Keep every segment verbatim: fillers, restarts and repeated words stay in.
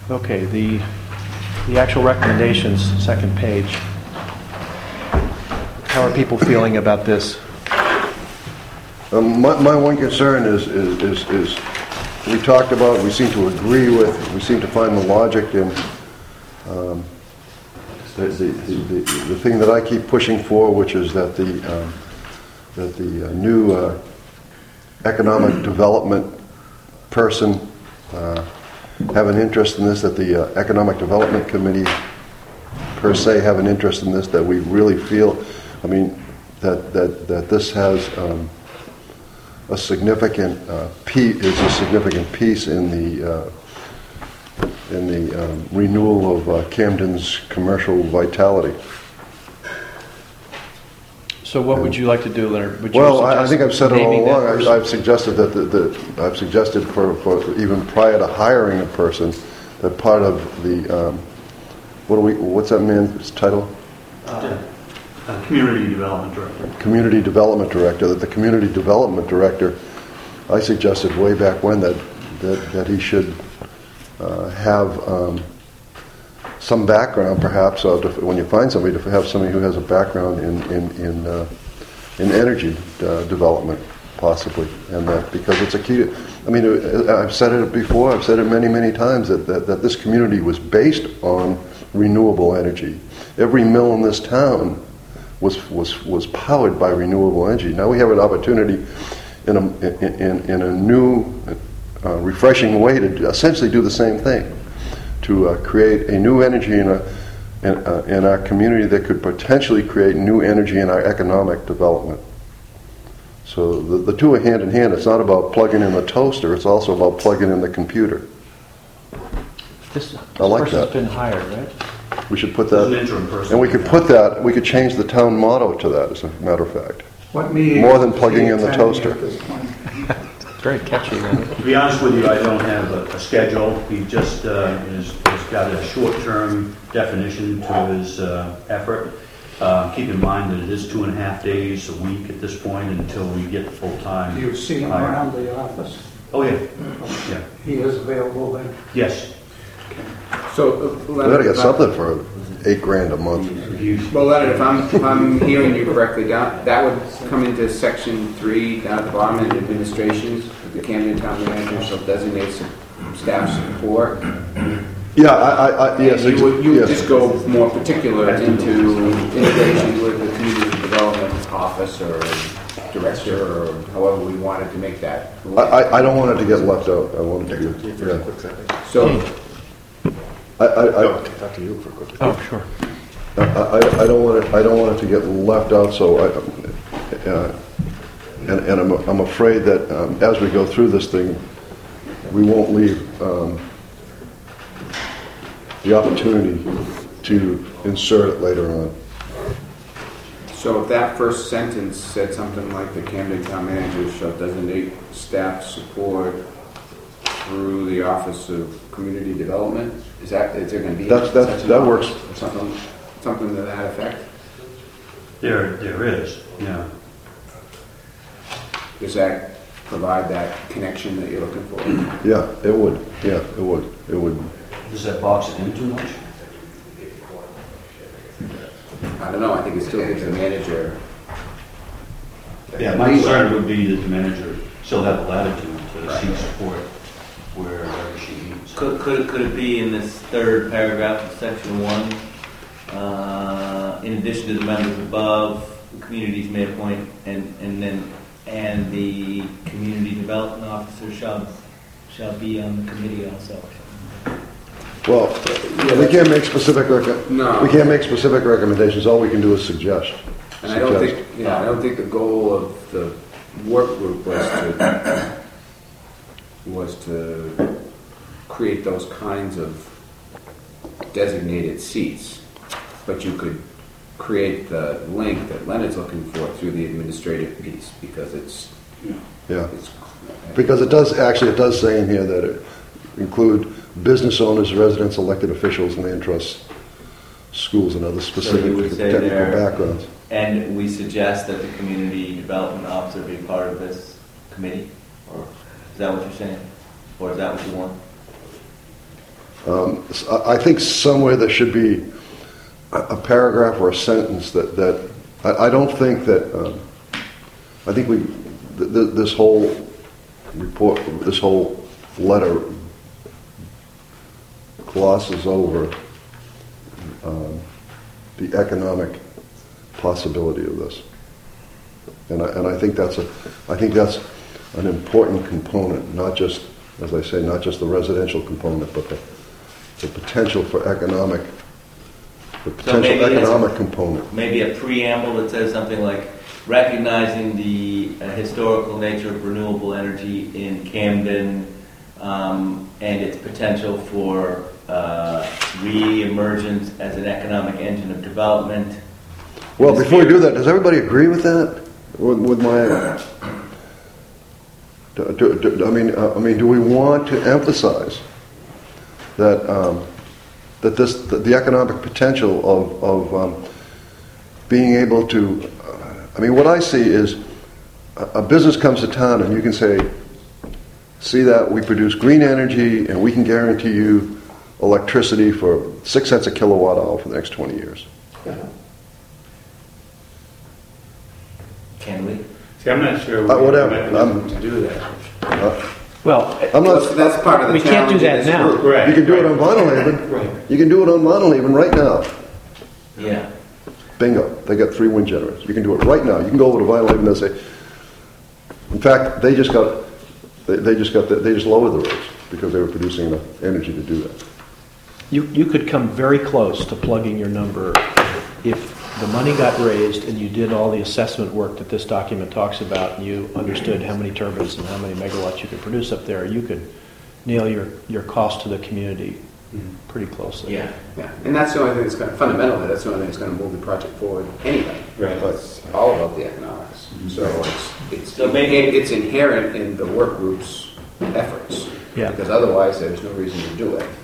Okay, the the actual recommendations, second page. How are people feeling about this? Um, my, my one concern is, is, is, is we talked about, we seem to agree with, we seem to find the logic in um, the, the, the, the, the thing that I keep pushing for, which is that the, um, that the uh, new uh, economic development person uh, have an interest in this, that the uh, Economic Development Committee per se have an interest in this, that we really feel, I mean, that, that, that this has um, a significant uh, piece, is a significant piece in the uh, in the um, renewal of uh, Camden's commercial vitality. So what and, would you like to do, Leonard? Would you well, I, I think I've said it all along. I've, I've suggested that the, the I've suggested for, for even prior to hiring a person that part of the um, what do we what's that man's title? Uh, uh, community development director. Community development director. That the community development director, I suggested way back when that that, that he should uh, have um, some background, perhaps, uh, to, when you find somebody, to have somebody who has a background in in in, uh, in energy uh, development, possibly, and that because it's a key to, I mean, I've said it before. I've said it many, many times that, that that this community was based on renewable energy. Every mill in this town was was was powered by renewable energy. Now we have an opportunity in a in in a new, uh, refreshing way to essentially do the same thing, to uh, create a new energy in a in, uh, in our community that could potentially create new energy in our economic development. So the, the two are hand in hand. It's not about plugging in the toaster. It's also about plugging in the computer. This, this I like person's that. been hired, right? We should put that, An interim person. and we could put that. We could change the town motto to that, as a matter of fact. What meeting More than is plugging he in the attending toaster. at this point? It's very catchy, Leonard. To be honest with you, I don't have a, a schedule. He just uh, is, has got a short-term definition to his uh, effort. Uh, keep in mind that it is two and a half days a week at this point until we get full-time. Do you see him hire. around the office? Oh, yeah. Yeah. He is available then? Yes. So, uh, We gotta get something for eight grand a month. You- well, Leonard, if I'm, if I'm hearing you correctly, down, that would come into section three down at the bottom in administrations. The Camden Town Manager shall designate some staff support. Yeah, I, I, I yes, And you would, you would yes. just go more particular into integration with the community development office or director or however we wanted to make that. I, I, I don't want it to get left out. I want it to get. Yeah. So, I, I, I, Talk to you for a quick. Oh, sure. I, I, I don't want it. I don't want it to get left out. So I, uh, and, and I'm, I'm afraid that um, as we go through this thing, we won't leave um, the opportunity to insert it later on. so if that first sentence said something like the Camden Town Manager shall designate staff support through the Office of Community Development, is that, is there going to be That's- that's- such an that office works. or something, something to that effect? There, there is, yeah. Does that provide that connection that you're looking for? Yeah, it would. Yeah, it would. It would. Does that box it in too much? I don't know, I think it still gives the manager. Yeah, my concern would be that the manager still have the latitude to seek support wherever she needs. Could, could, could it be in this third paragraph of section one, uh, in addition to the members above, the communities may appoint, and, and then, and the community development officer shall, shall be on the committee also? Well, we can't make specific. Rec- No. We can't make specific recommendations. All we can do is suggest. And I don't Suggest. think, yeah, I don't think the goal of the work group was to, was to create those kinds of designated seats. But you could create the link that Leonard's looking for through the administrative piece, because it's, Yeah. it's Because it does, actually, it does say in here that it include business owners, residents, elected officials, land trusts, schools, and other specific you would say technical there- backgrounds. And we suggest that the community development officer be part of this committee? Or is that what you're saying? Or is that what you want? Um, s- I I think somewhere there should be a, a paragraph or a sentence that, that I, I don't think that, um, I think we, th- th- this whole report, this whole letter glosses over um, the economic possibility of this. And I, and I think that's a, I think that's an important component, not just, as I say, not just the residential component, but the, the potential for economic, the potential maybe it's- economic component. Maybe a preamble that says something like, recognizing the uh, historical nature of renewable energy in Camden um, and its potential for uh, re-emergence as an economic engine of development. Well, before we do that, does everybody agree with that? With, with my, do, do, do- I mean, uh, I mean, do we want to emphasize that um, that this, that the economic potential of of um, being able to, uh, I mean, what I see is a, a business comes to town and you can say, see that we produce green energy and we can guarantee you electricity for six cents a kilowatt hour for the next twenty years. Can we? See, I'm not sure we Uh, have whatever. a mechanism I'm- to do that. Uh, Well, I'm not. That's, that's part of the We can't do challenge that of this now. group. Right. You can do it on Vinyl Haven. Right. You can do it on Vinyl Haven right now. Yeah. Bingo. They got three wind generators. You can do it right now. You can go over to Vinyl Haven and say, in fact, they just got, they, they just got, the, they just lowered the rates because they were producing enough energy to do that. you, you could come very close to plugging your number if the money got raised and you did all the assessment work that this document talks about and you understood how many turbines and how many megawatts you could produce up there. You could nail your, your cost to the community pretty closely. Yeah. Yeah, and that's the only thing that's going to, fundamentally, that's the only thing that's going to move the project forward anyway. Right. It's all about the economics. So it's, it's, So maybe- it's inherent in the work group's efforts. Yeah. Because otherwise, there's no reason to do it.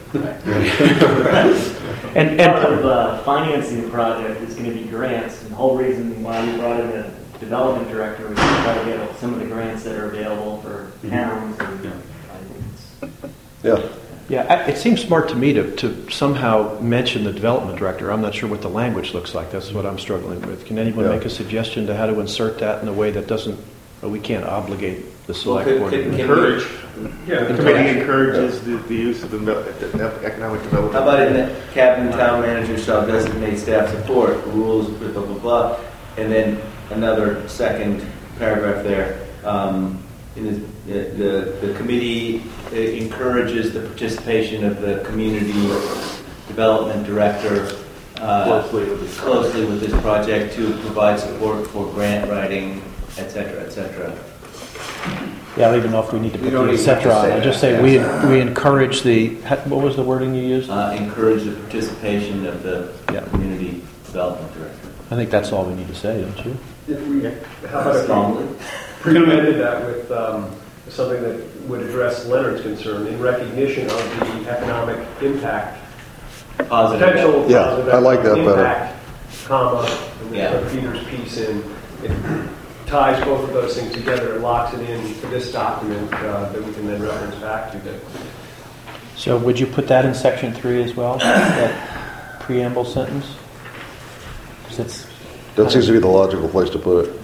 And, Part and of uh, financing the project is going to be grants, and the whole reason why we brought in a development director was to try to get some of the grants that are available for towns. And Yeah. I think it's Yeah. yeah, I- it seems smart to me to, to somehow mention the development director. I'm not sure what the language looks like. That's what I'm struggling with. Can anyone Yeah. make a suggestion to how to insert that in a way that doesn't, well, we can't obligate the Well, select could, board? could, can we, Encourage. Yeah, the Encourage. committee encourages the, the use of the mel- the economic development. how about in the Captain Town Manager shall designate staff support, rules, blah, blah, blah, blah, and then another second paragraph there. Um, in the, the, the committee uh, encourages the participation of the community development director uh, Closely with this closely with this project to provide support for grant writing, et cetera, et cetera. Yeah, I don't even know if we need to We put don't the et even have to cetera on. say I just that, say we, yes. we encourage the, what was the wording you used? Uh, encourage the participation of the Yeah. community development director. I think that's all we need to say, don't you? If we, how about if Strongly. we pre-amended that with um, something that would address Leonard's concern in recognition of the economic impact, Positive. potential Yeah, positive I like that better. impact, comma, and Yeah. then put Peter's piece in. It ties both of those things together, and locks it in for this document uh, that we can then reference back to. That So would you put that in section three as well, that preamble sentence? 'Cause it's, That seems to be the logical place to put it.